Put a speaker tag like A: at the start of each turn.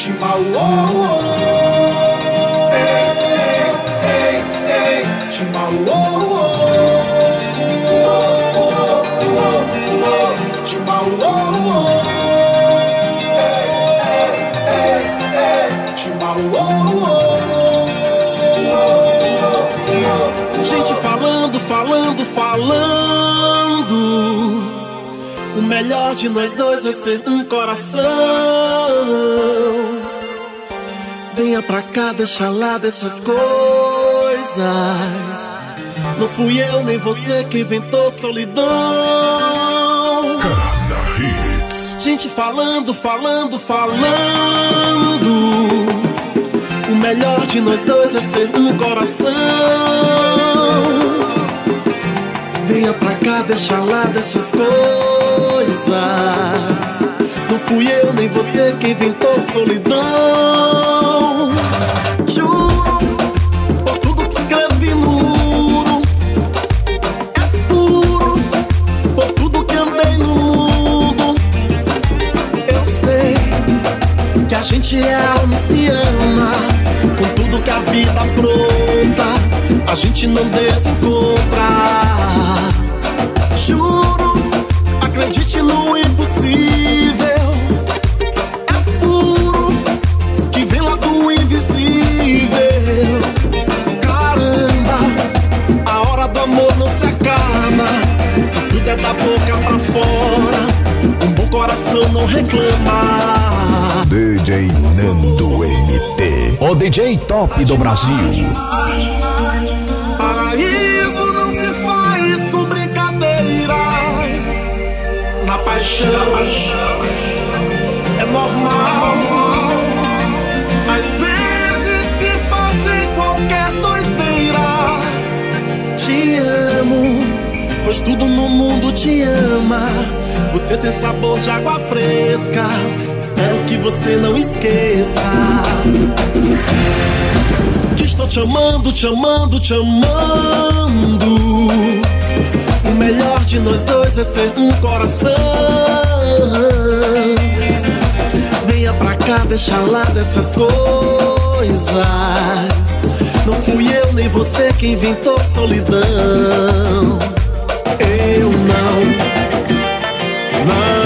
A: Chihuahua. Chihuahua. Gente falando. O melhor de nós dois vai ser um coração. Venha pra cá, deixa lá dessas coisas. Não fui eu nem você que inventou solidão. Gente falando. O melhor de nós dois é ser um coração. Venha pra cá, deixa lá dessas coisas. Não fui eu nem você que inventou solidão. Juro, por tudo que escrevi no muro. É puro, por tudo que andei no mundo. Eu sei que a gente é alma e se ama. Com tudo que a vida apronta, a gente não desencontra. Juro, acredite no impossível. É puro, que vem lá do invisível. Caramba, a hora do amor não se acaba. Se tudo é da boca pra fora, um bom coração não reclama.
B: DJ Nando MT, o DJ top do Brasil.
A: Paraíso não se faz com brincadeiras. Na paixão é normal. Às vezes se fazem qualquer doideira. Te amo, pois tudo no mundo te ama. Você tem sabor de água fresca. Espero que você não esqueça que estou te amando. O melhor de nós dois é ser um coração. Venha pra cá, deixa lá dessas coisas. Não fui eu nem você que inventou solidão. Eu não